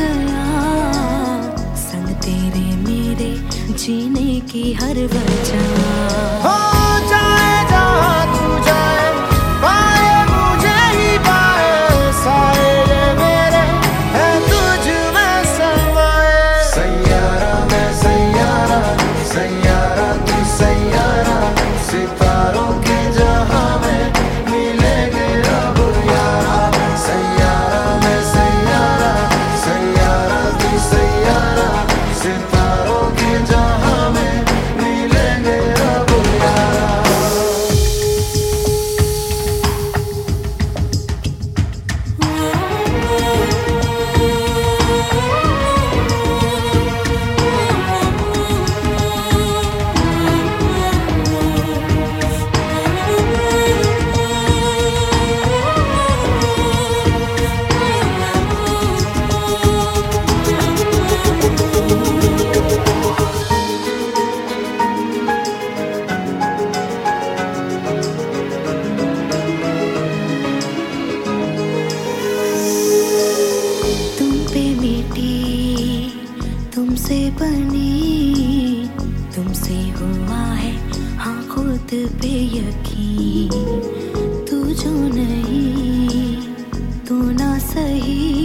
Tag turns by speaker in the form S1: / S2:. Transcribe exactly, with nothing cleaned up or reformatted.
S1: गया, संग तेरे मेरे जीने की हर वजह।
S2: हो जाए जहाँ तू जाए, पाए मुझे ही पाए, साए ये मेरे है तुझ में समाए। सैयारा मैं सैयारा, सैयारा तू सैयारा, सितारों के जहां में मिलेंगे अब यारा। सैयारा मैं सैयारा, सैयारा तू सैयारा, सितारों के जहां में मिलेंगे अब यारा।
S1: तुमसे बनी, तुमसे हुआ है हाँ खुद पे यकीन। तू जो नहीं, तू ना सही,